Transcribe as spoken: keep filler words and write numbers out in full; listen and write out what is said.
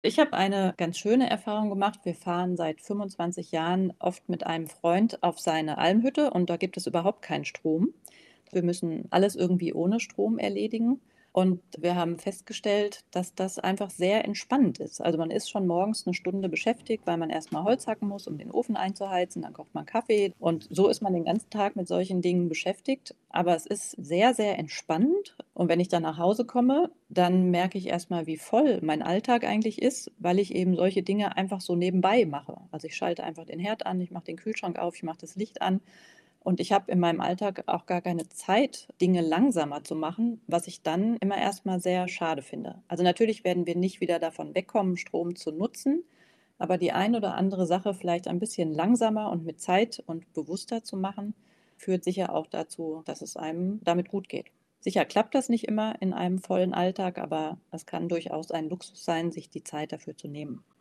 Ich habe eine ganz schöne Erfahrung gemacht. Wir fahren seit fünfundzwanzig Jahren oft mit einem Freund auf seine Almhütte und da gibt es überhaupt keinen Strom. Wir müssen alles irgendwie ohne Strom erledigen. Und wir haben festgestellt, dass das einfach sehr entspannend ist. Also man ist schon morgens eine Stunde beschäftigt, weil man erstmal Holz hacken muss, um den Ofen einzuheizen, dann kocht man Kaffee und so ist man den ganzen Tag mit solchen Dingen beschäftigt. Aber es ist sehr, sehr entspannend und wenn ich dann nach Hause komme, dann merke ich erstmal, wie voll mein Alltag eigentlich ist, weil ich eben solche Dinge einfach so nebenbei mache. Also ich schalte einfach den Herd an, ich mache den Kühlschrank auf, ich mache das Licht an und ich habe in meinem Alltag auch gar keine Zeit, Dinge langsamer zu machen, was ich dann immer erstmal sehr schade finde. Also natürlich werden wir nicht wieder davon wegkommen, Strom zu nutzen, aber die ein oder andere Sache vielleicht ein bisschen langsamer und mit Zeit und bewusster zu machen, führt sicher auch dazu, dass es einem damit gut geht. Sicher klappt das nicht immer in einem vollen Alltag, aber es kann durchaus ein Luxus sein, sich die Zeit dafür zu nehmen.